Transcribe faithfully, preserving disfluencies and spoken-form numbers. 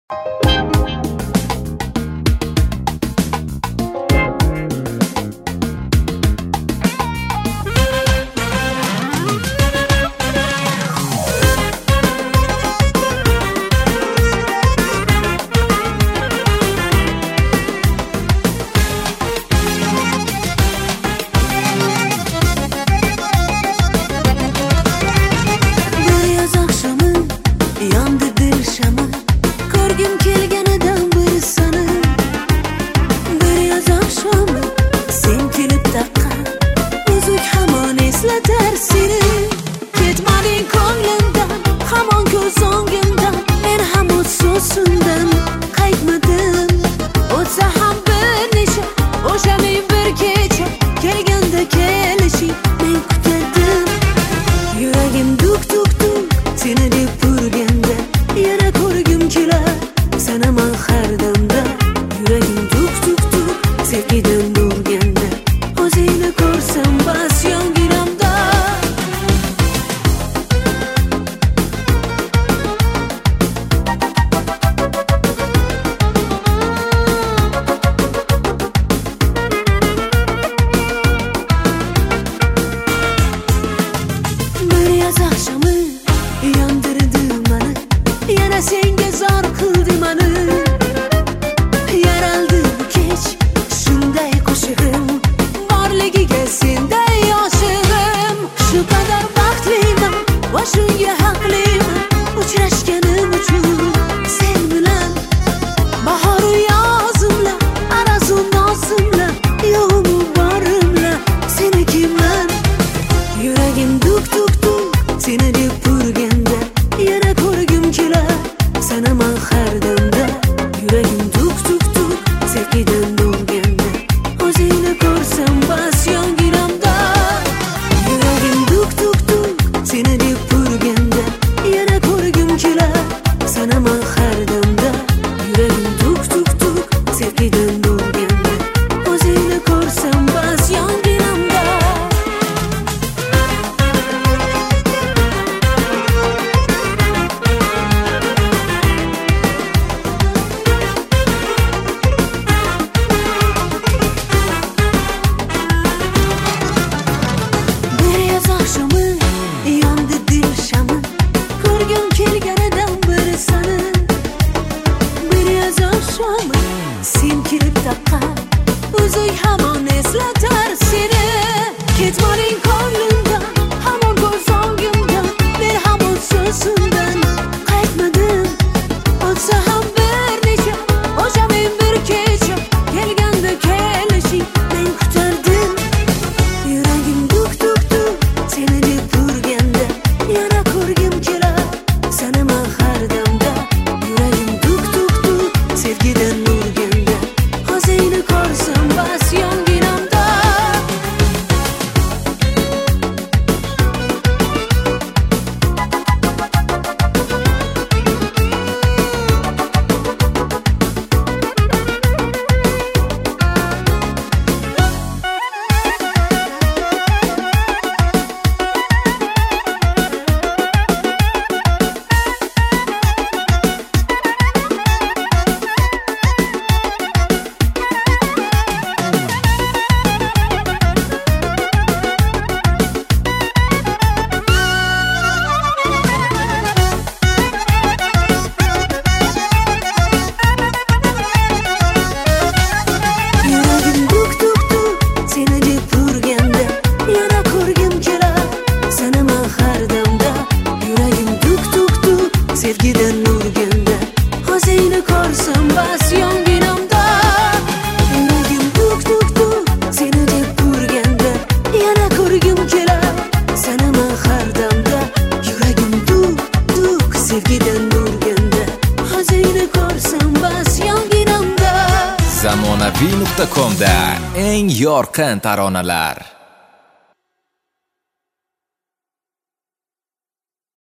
senga zor qildi mani. Yaraldi bu kech shunday qo'shig'im, borligiga senday yoshig'im. Shu qadar baxtliman va shunga haqliman, uchrashganim uchun sen bilan. Bahoru yozimla, arazu nozimla, yo'g'imu borimla senikiman. Yuragim duk duk duk seni deb urganda, yana ko'rgim kelar sanaman har damda. Yuragim duk duk duk sevgidan urganda, o'zingni ko'rsam bas yonginamda. Yuragim duk duk duk seni deb urganda, yana ko'rgim kelar sanaman har damda. Yuragim duk duk duk sevgidan urganda, o'zingni ko'rsam bas yonginamda. Sen kelib taqqan o'zing hamon eslatar seni. Ketmading ko'nglimdan, hamon ko'z o'ngimdan, men hamon so'zimdan qaytmadim. O'tsa ham bir necha, o'sha men bir kecha, kelganda kelishing men kutardim. Yuragim duk duk duk seni deb urganda, yana ko'rgim kelar sanaman har damda. Yuragim duk duk duk sevgidan urganda, o'zingni ko'rsam bas yonginamda. Sevgidan urganda, o'zingni ko'rsam bas yonginamda. Yuragim duk duk duk seni deb urganda, yana ko'rgim kelar sanaman har damda. Yuragim duk duk sevgidan urganda, o'zingni ko'rsam bas yonginamda. zamonaviy nuqta com da eng yorqin taronalar.